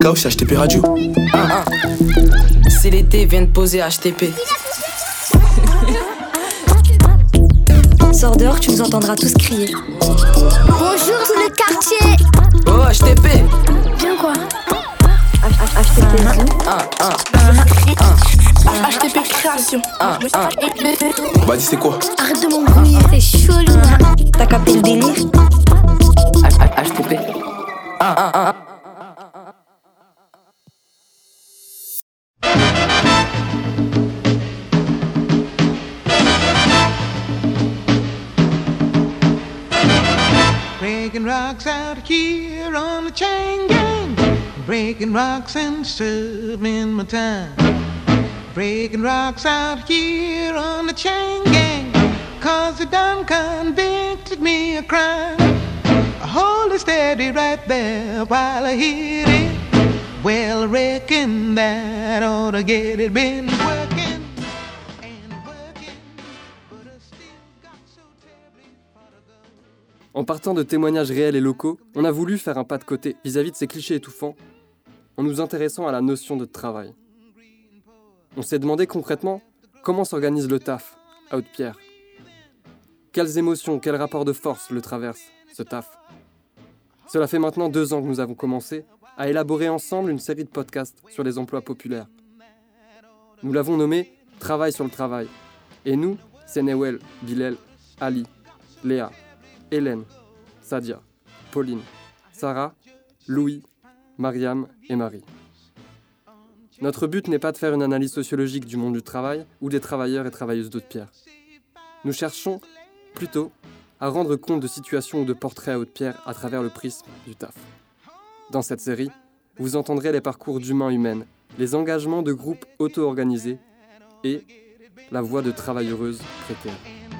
Chaos, HTP Radio. C'est l'été, viens de poser HTP. Sors dehors, tu nous entendras tous crier. Bonjour tout le quartier. Oh, HTP. Bien quoi? HTP HTP création. Bah dis c'est quoi? Arrête de m'embrouiller. C'est chelou hein. T'as capté le délire? HTP. Breaking rocks out here on the chain gang. Breaking rocks and serving my time. Breaking rocks out here on the chain gang. Cause they done convicted me of crime. I hold it steady right there while I hit it. Well, I reckon that ought to get it. Been working and working, but I still got so terribly far to go. En partant de témoignages réels et locaux, on a voulu faire un pas de côté vis-à-vis de ces clichés étouffants en nous intéressant à la notion de travail. On s'est demandé concrètement comment s'organise le taf à Haute-Pierre. Quelles émotions, quel rapport de force le traverse, ce taf. Cela fait maintenant 2 ans que nous avons commencé à élaborer ensemble une série de podcasts sur les emplois populaires. Nous l'avons nommé « Travail sur le travail ». Et nous, c'est Newell, Bilal, Ali, Léa, Hélène, Sadia, Pauline, Sarah, Louis, Mariam et Marie. Notre but n'est pas de faire une analyse sociologique du monde du travail ou des travailleurs et travailleuses d'Haute-Pierre. Nous cherchons plutôt à rendre compte de situations ou de portraits à Haute-Pierre à travers le prisme du taf. Dans cette série, vous entendrez les parcours d'humains humaines, les engagements de groupes auto-organisés et la voix de travailleuses précaires.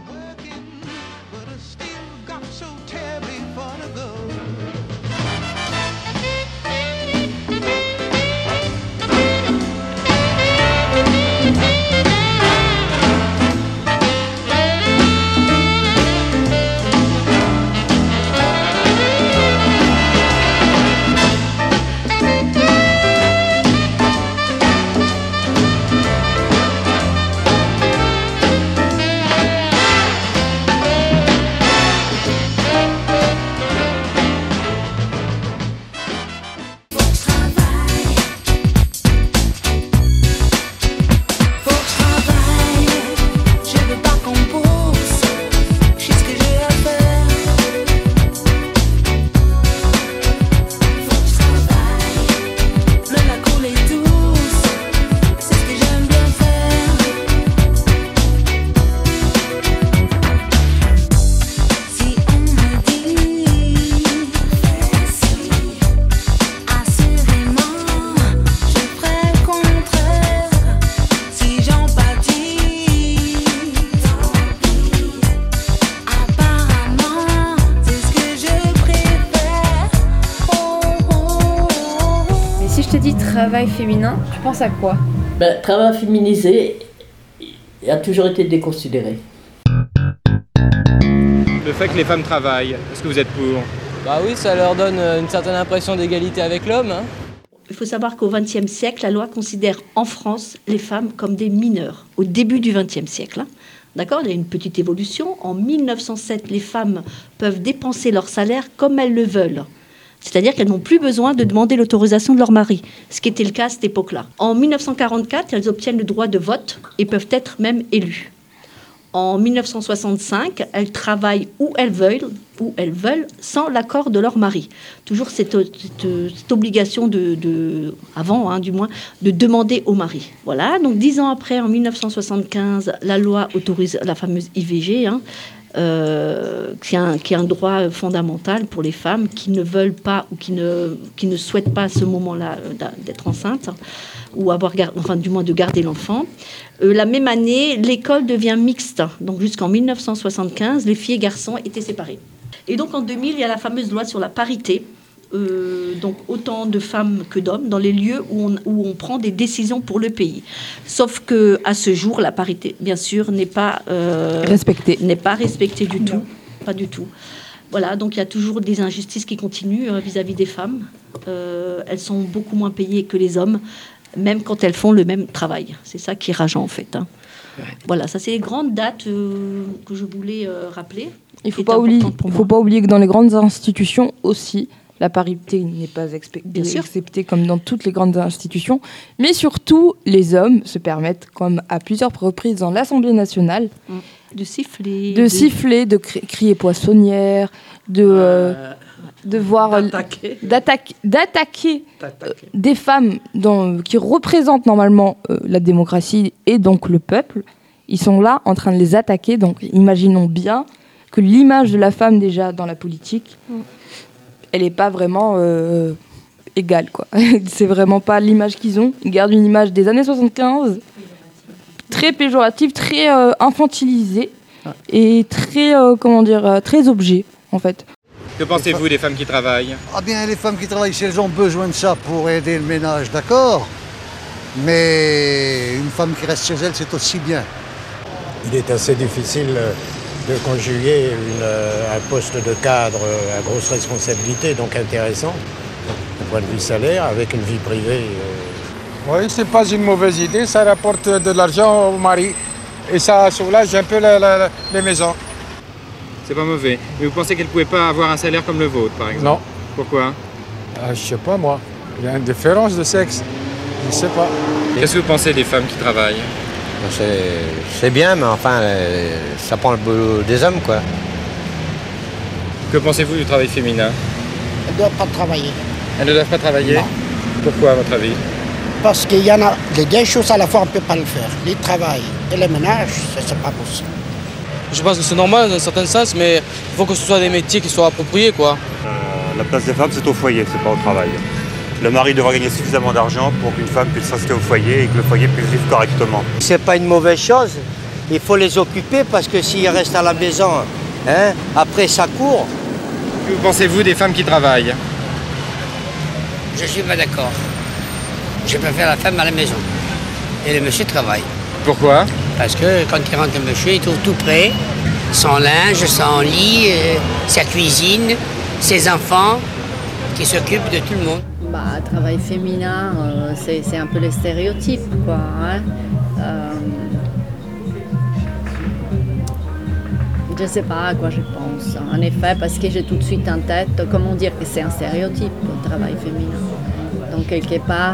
Travail féminin, tu penses à quoi? Travail féminisé a toujours été déconsidéré. Le fait que les femmes travaillent, est-ce que vous êtes pour? Bah oui, ça leur donne une certaine impression d'égalité avec l'homme. Il faut savoir qu'au XXe siècle, la loi considère en France les femmes comme des mineurs, au début du XXe siècle. D'accord ? Il y a une petite évolution. En 1907, les femmes peuvent dépenser leur salaire comme elles le veulent. C'est-à-dire qu'elles n'ont plus besoin de demander l'autorisation de leur mari, ce qui était le cas à cette époque-là. En 1944, elles obtiennent le droit de vote et peuvent être même élues. En 1965, elles travaillent où elles veulent, sans l'accord de leur mari. Toujours cette obligation avant du moins, de demander au mari. Voilà, donc 10 ans après, en 1975, la loi autorise la fameuse IVG, qui est un droit fondamental pour les femmes qui ne veulent pas ou qui ne souhaitent pas à ce moment-là d'être enceinte ou du moins de garder l'enfant. La même année, l'école devient mixte. Donc jusqu'en 1975, les filles et garçons étaient séparés. Et donc en 2000, il y a la fameuse loi sur la parité. Donc autant de femmes que d'hommes dans les lieux où on prend des décisions pour le pays. Sauf qu'à ce jour, la parité, bien sûr, n'est pas respectée du tout. Pas du tout. Voilà, donc il y a toujours des injustices qui continuent vis-à-vis des femmes. elles sont beaucoup moins payées que les hommes, même quand elles font le même travail. C'est ça qui est rageant en fait. Hein. Voilà, ça c'est les grandes dates que je voulais rappeler. Il ne faut pas oublier que dans les grandes institutions aussi, la parité n'est pas acceptée comme dans toutes les grandes institutions. Mais surtout, les hommes se permettent, comme à plusieurs reprises dans l'Assemblée nationale, de siffler, de crier poissonnière, d'attaquer des femmes qui représentent normalement la démocratie et donc le peuple. Ils sont là en train de les attaquer. Donc imaginons bien que l'image de la femme déjà dans la politique, elle n'est pas vraiment égale, quoi. C'est vraiment pas l'image qu'ils ont. Ils gardent une image des années 75, très péjorative, très infantilisée et très, très objet, en fait. Que pensez-vous des femmes qui travaillent? Ah bien, les femmes qui travaillent, si elles ont besoin de ça pour aider le ménage, d'accord. Mais une femme qui reste chez elle, c'est aussi bien. Il est assez difficile de conjuguer un poste de cadre à grosse responsabilité, donc intéressant, du point de vue salaire, avec une vie privée. Oui, c'est pas une mauvaise idée, ça rapporte de l'argent au mari et ça soulage un peu les maisons. C'est pas mauvais. Mais vous pensez qu'elle ne pouvait pas avoir un salaire comme le vôtre, par exemple? Non. Pourquoi? Je sais pas, moi. Il y a une différence de sexe. Je sais pas. Qu'est-ce que vous pensez des femmes qui travaillent? C'est bien, mais enfin, ça prend le boulot des hommes, quoi. Que pensez-vous du travail féminin? Elles ne doivent pas travailler. Elles ne doivent pas travailler? Non. Pourquoi, à votre avis? Parce qu'il y en a les deux choses à la fois, on ne peut pas le faire. Le travail et le ménage, c'est pas possible. Je pense que c'est normal dans un certain sens, mais il faut que ce soit des métiers qui soient appropriés, quoi. La place des femmes, c'est au foyer, c'est pas au travail. Le mari devra gagner suffisamment d'argent pour qu'une femme puisse rester au foyer et que le foyer puisse vivre correctement. C'est pas une mauvaise chose. Il faut les occuper parce que s'ils restent à la maison, après ça court. Que pensez-vous des femmes qui travaillent? Je suis pas d'accord. Je préfère la femme à la maison. Et le monsieur travaille. Pourquoi? Parce que quand il rentre le monsieur, il trouve tout prêt. Son linge, son lit, sa cuisine, ses enfants, qui s'occupent de tout le monde. Travail féminin, c'est un peu les stéréotypes, quoi. Hein. Je ne sais pas à quoi je pense. En effet, parce que j'ai tout de suite en tête, comment dire que c'est un stéréotype, le travail féminin. Donc, quelque part,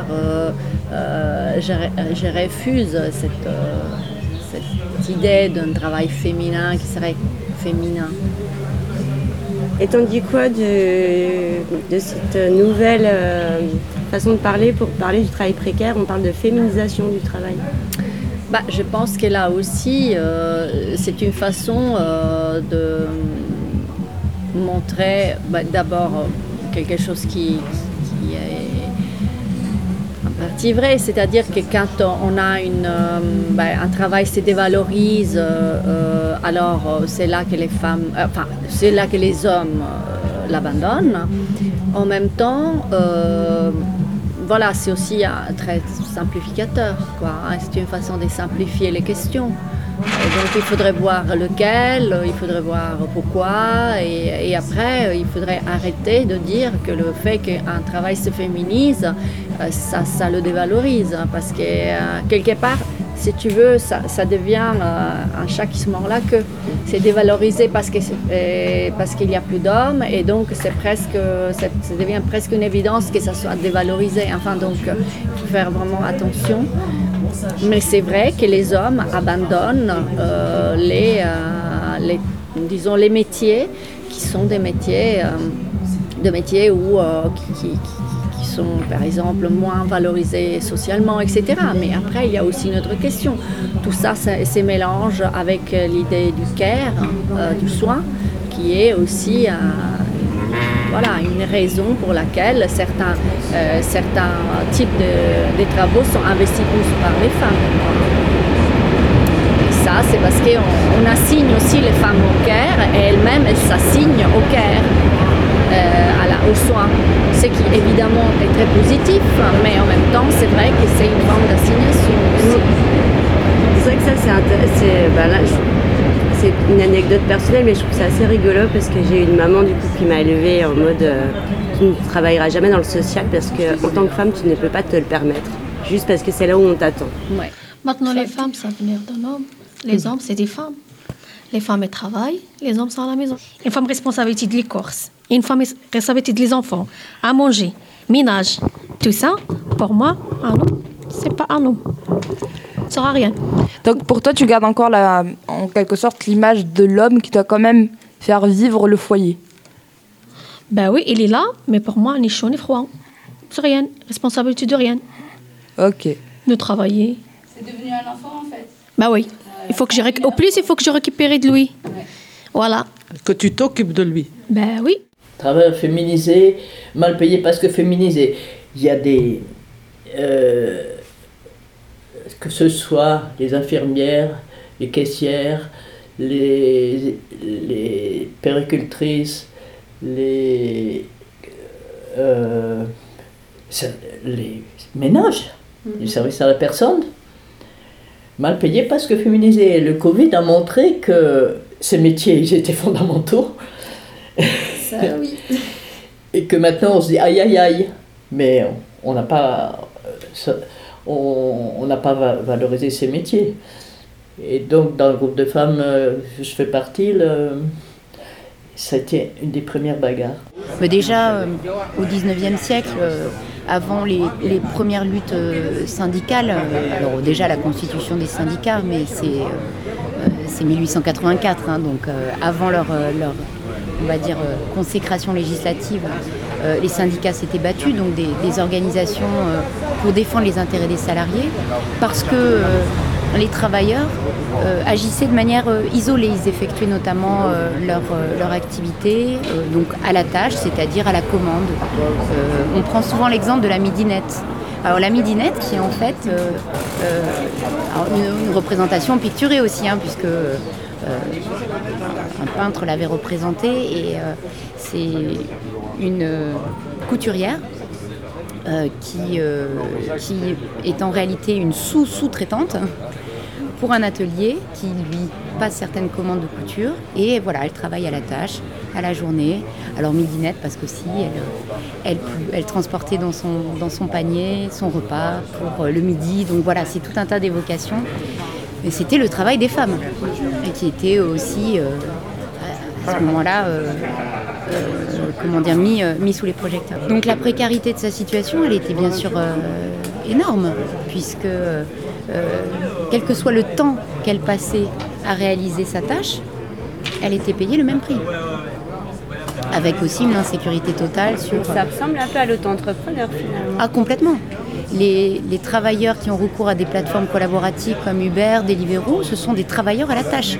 je refuse cette idée d'un travail féminin qui serait féminin. Et t'en dis quoi de cette nouvelle façon de parler pour parler du travail précaire? On parle de féminisation du travail. Je pense que là aussi, c'est une façon de montrer d'abord quelque chose qui est en partie vrai, c'est-à-dire que quand on a un travail se dévalorise, alors c'est là que les femmes, c'est là que les hommes l'abandonnent. En même temps, voilà, c'est aussi très simplificateur, quoi. C'est une façon de simplifier les questions. Donc il faudrait voir lequel, il faudrait voir pourquoi, et après il faudrait arrêter de dire que le fait qu'un travail se féminise, ça le dévalorise, parce que quelque part, si tu veux, ça devient un chat qui se mord la queue. C'est dévalorisé parce qu'il n'y a plus d'hommes, et donc ça devient presque une évidence que ça soit dévalorisé. Enfin, donc il faut faire vraiment attention. Mais c'est vrai que les hommes abandonnent les métiers qui sont des métiers, qui sont par exemple moins valorisés socialement, etc. Mais après, il y a aussi une autre question. Tout ça se mélange avec l'idée du care, du soin, qui est aussi une raison pour laquelle certains types de travaux sont investis plus par les femmes. Et ça, c'est parce qu'on assigne aussi les femmes au care, et elles-mêmes, elles s'assignent au care, aux soins. Ce qui, évidemment, est très positif, mais en même temps, c'est vrai que c'est une forme d'assignation aussi. C'est vrai que ça, c'est une anecdote personnelle, mais je trouve ça assez rigolo parce que j'ai une maman du coup qui m'a élevée en mode tu ne travailleras jamais dans le social parce qu'en tant que femme, tu ne peux pas te le permettre. Juste parce que c'est là où on t'attend. Ouais. Maintenant, les femmes, ça venir d'un homme. Les hommes, c'est des femmes. Les femmes, elles travaillent. Les hommes sont à la maison. Une femme responsabilité de l'écorce. Une femme responsabilité des enfants. À manger, ménage. Tout ça, pour moi, un homme, c'est pas un homme. Ça sera rien. Donc pour toi, tu gardes encore en quelque sorte l'image de l'homme qui doit quand même faire vivre le foyer. Ben oui, il est là, mais pour moi, ni chaud ni froid. C'est rien. Responsabilité de rien. Ok. De travailler. C'est devenu un enfant en fait. Ben oui. Au plus, il faut que je récupère de lui. Ouais. Voilà. Que tu t'occupes de lui. Ben oui. Travail féminisé, mal payé parce que féminisé. Il y a des... que ce soit les infirmières, les caissières, les puéricultrices, les ménages, les services à la personne, mal payés parce que féminisés. Le Covid a montré que ces métiers, ils étaient fondamentaux. Ça, oui. Et que maintenant, on se dit aïe aïe aïe. Mais on n'a pas... on n'a pas valorisé ces métiers. Et donc, dans le groupe de femmes, je fais partie, c'était une des premières bagarres. Mais déjà, au XIXe siècle, avant les premières luttes syndicales, alors déjà la constitution des syndicats, mais c'est 1884, hein, donc avant leur on va dire, consécration législative, les syndicats s'étaient battus, donc des organisations pour défendre les intérêts des salariés, parce que les travailleurs agissaient de manière isolée. Ils effectuaient notamment leur activité donc à la tâche, c'est-à-dire à la commande. On prend souvent l'exemple de la midinette. Alors la midinette qui est en fait une représentation picturée aussi, hein, puisque un peintre l'avait représentée, et c'est une couturière qui est en réalité une sous-traitante pour un atelier qui lui passe certaines commandes de couture, et voilà, elle travaille à la tâche, à la journée. Alors midinette parce que si elle transportait dans son panier son repas pour le midi, donc voilà, c'est tout un tas d'évocations. Et c'était le travail des femmes, et qui était aussi à ce moment-là mis sous les projecteurs. Donc la précarité de sa situation, elle était bien sûr énorme, puisque quel que soit le temps qu'elle passait à réaliser sa tâche, elle était payée le même prix. Avec aussi une insécurité totale sur... Ça ressemble un peu à l'auto-entrepreneur finalement. Ah, complètement. Les travailleurs qui ont recours à des plateformes collaboratives comme Uber, Deliveroo, ce sont des travailleurs à la tâche.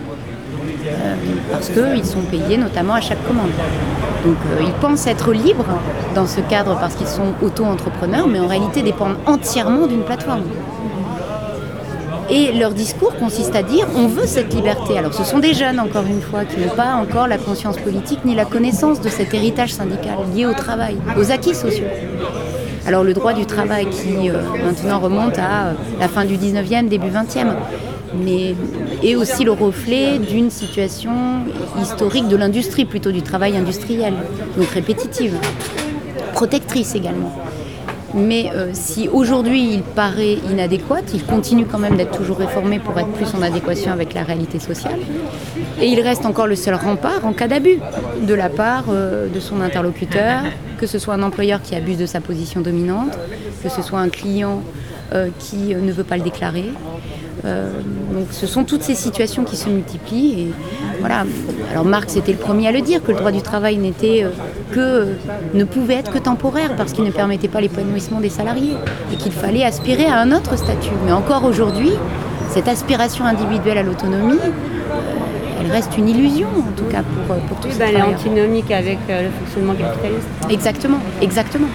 Parce qu'ils sont payés notamment à chaque commande. Donc ils pensent être libres dans ce cadre parce qu'ils sont auto-entrepreneurs, mais en réalité dépendent entièrement d'une plateforme. Et leur discours consiste à dire on veut cette liberté. Alors ce sont des jeunes, encore une fois, qui n'ont pas encore la conscience politique ni la connaissance de cet héritage syndical lié au travail, aux acquis sociaux. Alors le droit du travail qui maintenant remonte à la fin du 19e, début 20e, mais est aussi le reflet d'une situation historique de l'industrie, plutôt du travail industriel, donc répétitive, protectrice également. Mais si aujourd'hui il paraît inadéquat, il continue quand même d'être toujours réformé pour être plus en adéquation avec la réalité sociale. Et il reste encore le seul rempart en cas d'abus de la part de son interlocuteur, que ce soit un employeur qui abuse de sa position dominante, que ce soit un client qui ne veut pas le déclarer. Donc ce sont toutes ces situations qui se multiplient. Et voilà. Alors Marx était le premier à le dire, que le droit du travail ne pouvait être que temporaire parce qu'il ne permettait pas l'épanouissement des salariés et qu'il fallait aspirer à un autre statut. Mais encore aujourd'hui, cette aspiration individuelle à l'autonomie, elle reste une illusion en tout cas pour tous ces travailleurs. Elle est antinomique avec le fonctionnement capitaliste. Exactement.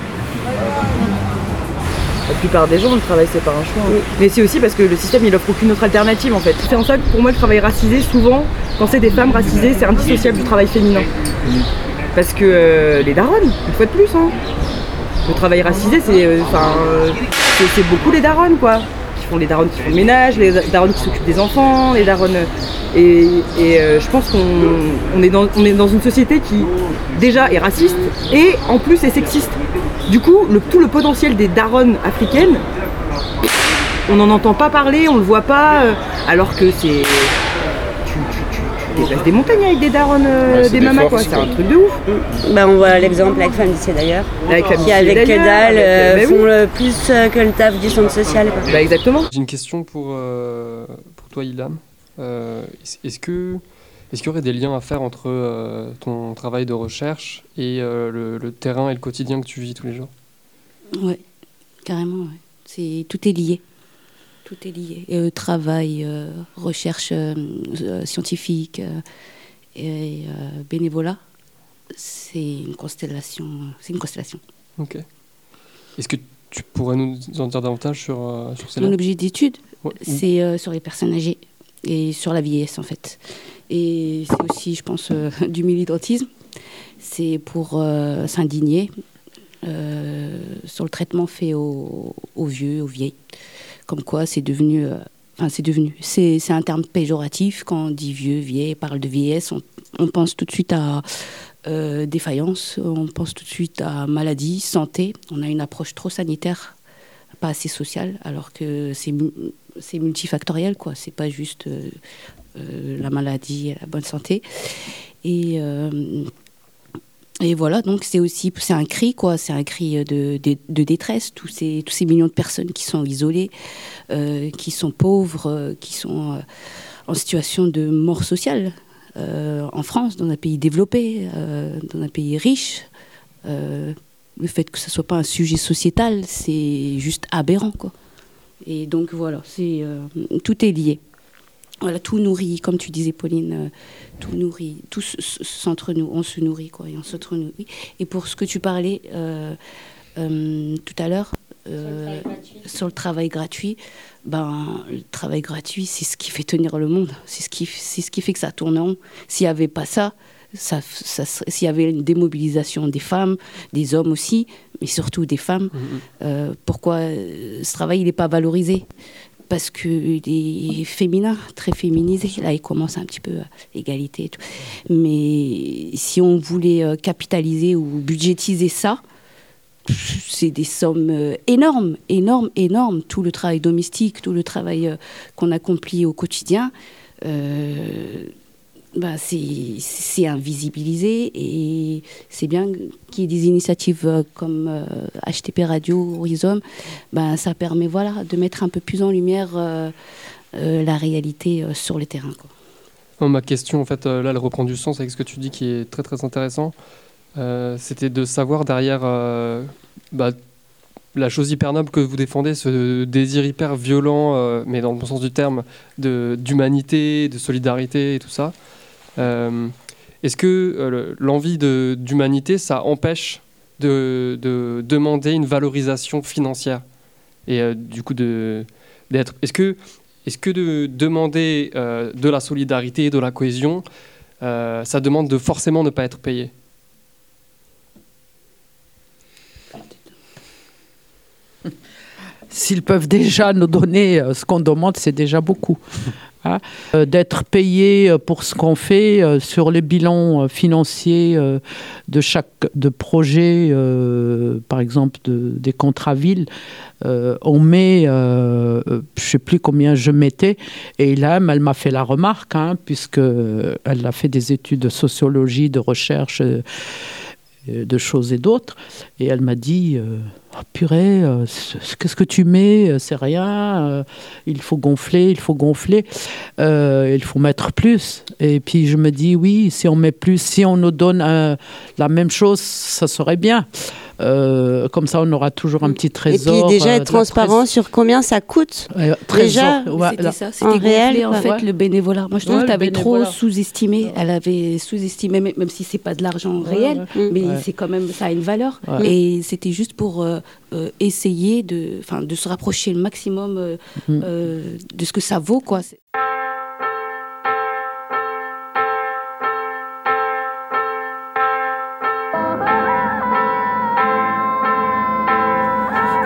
La plupart des gens, le travail, c'est pas un choix. Oui. Mais c'est aussi parce que le système, il offre aucune autre alternative, en fait. C'est en ça que, pour moi, le travail racisé, souvent, quand c'est des femmes racisées, c'est indissociable du travail féminin. Parce que les daronnes, une fois de plus, hein. Le travail racisé, c'est beaucoup les daronnes, quoi. les darons qui font le ménage, les darons qui s'occupent des enfants, les darons... je pense qu'on est dans une société qui déjà est raciste et en plus est sexiste. Du coup, tout le potentiel des daronnes africaines, on n'en entend pas parler, on le voit pas, alors que c'est... Tu déplaces des montagnes avec des daronnes, des mamas, quoi. C'est un truc de ouf. On voit l'exemple avec Femmes d'ici d'ailleurs, qui avec que dalle font le plus que le taf du centre social, quoi. Exactement. J'ai une question pour toi, Ilham. Est-ce qu'il y aurait des liens à faire entre ton travail de recherche et le terrain et le quotidien que tu vis tous les jours? Ouais, carrément. Ouais. Tout est lié. Tout est lié. Travail, recherche scientifique et bénévolat, c'est une constellation. Ok. Est-ce que tu pourrais nous en dire davantage sur cela? Mon objet d'étude, c'est sur les personnes âgées et sur la vieillesse, en fait. Et c'est aussi, je pense, du militantisme. C'est pour s'indigner sur le traitement fait aux vieux, aux vieilles. Comme quoi, c'est un terme péjoratif. Quand on dit vieux, vieille, parle de vieillesse, on pense tout de suite à défaillance, on pense tout de suite à maladie, santé. On a une approche trop sanitaire, pas assez sociale, alors que c'est multifactoriel, quoi. C'est pas juste la maladie et la bonne santé. Et voilà, donc c'est un cri, quoi. C'est un cri de détresse. Tous ces millions de personnes qui sont isolées, qui sont pauvres, qui sont en situation de mort sociale. En France, dans un pays développé, dans un pays riche, le fait que ce soit pas un sujet sociétal, c'est juste aberrant, quoi. Et donc voilà, tout est lié. Voilà, tout nourrit, comme tu disais, Pauline, tout nourrit, tout on se nourrit, quoi, et on s'entre-nourrit. Et pour ce que tu parlais tout à l'heure, sur le travail gratuit, le travail gratuit, c'est ce qui fait tenir le monde, c'est ce qui fait que ça tourne en rond. S'il n'y avait pas ça, s'il y avait une démobilisation des femmes, des hommes aussi, mais surtout des femmes, pourquoi ce travail il n'est pas valorisé? Parce qu'il est féminin, très féminisé. Là, il commence un petit peu égalité et tout. Mais si on voulait capitaliser ou budgétiser ça, c'est des sommes énormes. Tout le travail domestique, tout le travail qu'on accomplit au quotidien, c'est invisibilisé. Et c'est bien qu'il y ait des initiatives comme HTP Radio, Rhizome. Ça permet de mettre un peu plus en lumière la réalité sur le terrain, quoi. Ma question, en fait, là, elle reprend du sens avec ce que tu dis qui est très, très intéressant. C'était de savoir derrière la chose hyper noble que vous défendez, ce désir hyper violent, mais dans le bon sens du terme, d'humanité, de solidarité et tout ça. Est-ce que l'envie d'humanité, ça empêche de demander une valorisation financière et du coup d'être... Est-ce que de demander de la solidarité, de la cohésion, ça demande de forcément ne pas être payé? S'ils peuvent déjà nous donner ce qu'on demande, c'est déjà beaucoup. Hein, d'être payé pour ce qu'on fait sur les bilans financiers de projet, par exemple des contrats villes, on met, je ne sais plus combien je mettais, et là, elle m'a fait la remarque, puisque elle a fait des études de sociologie, de recherche, de choses et d'autres, et elle m'a dit oh, purée, qu'est-ce que tu mets, c'est rien, il faut gonfler, il faut mettre plus. Et puis je me dis oui, si on met plus, si on nous donne la même chose, ça serait bien. Comme ça, on aura toujours un petit trésor. Et puis déjà être transparent sur combien ça coûte. Déjà, c'était ça, c'était gonfler en fait le bénévolat. Moi, je trouve que tu avais trop sous-estimé. Ouais. Elle avait sous-estimé, même si c'est pas de l'argent réel, mais c'est quand même, ça a une valeur. Ouais. Et c'était juste pour essayer de se rapprocher le maximum de ce que ça vaut, quoi.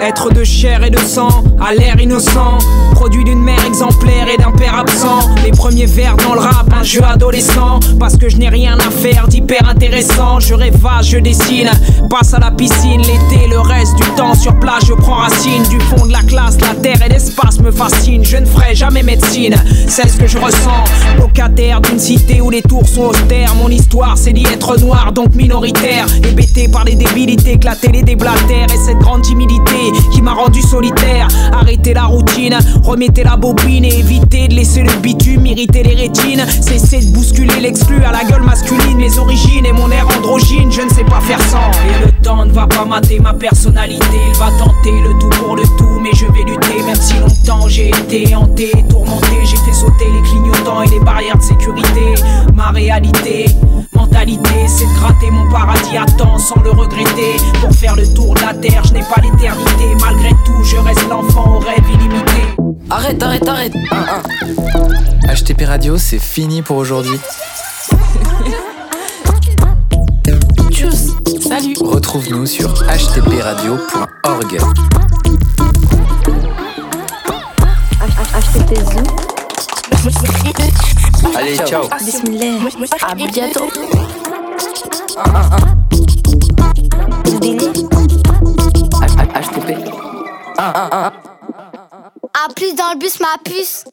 Être de chair et de sang, à l'air innocent, produit d'une mère exemplaire et d'un père absent. Les premiers vers dans le rap, un jeu adolescent, parce que je n'ai rien à faire d'hyper intéressant. Je rêvasse, je dessine, passe à la piscine l'été, le reste du temps sur place je prends racine. Du fond de la classe, la terre et l'espace me fascinent. Je ne ferai jamais médecine, c'est ce que je ressens. Locataire d'une cité où les tours sont austères. Mon histoire c'est d'y être noir, donc minoritaire. Hébété par les débilités que la télé déblatère. Et cette grande timidité qui m'a rendu solitaire. Arrêtez la routine, remettez la bobine et évitez de laisser le bitume irriter les rétines. Cessez de bousculer l'exclu à la gueule masculine. Mes origines et mon air androgyne, je ne sais pas faire sans. Et le temps ne va pas mater ma personnalité. Il va tenter le tout pour le tout, mais je vais lutter. Même si longtemps j'ai été hanté, tourmenté. J'ai fait sauter les clignotants et les barrières de sécurité. Ma réalité, mentalité, c'est de gratter mon paradis à temps sans le regretter. Pour faire le tour de la terre, je n'ai pas l'éternité. Malgré tout, je reste l'enfant au rêve illimité. Arrête. HTP Radio, c'est fini pour aujourd'hui. Tchuss, salut. Retrouve-nous sur htpradio.org. HTP Zoo. Allez, ciao. Bismillah. À bientôt. HTP. A plus dans le bus, ma puce.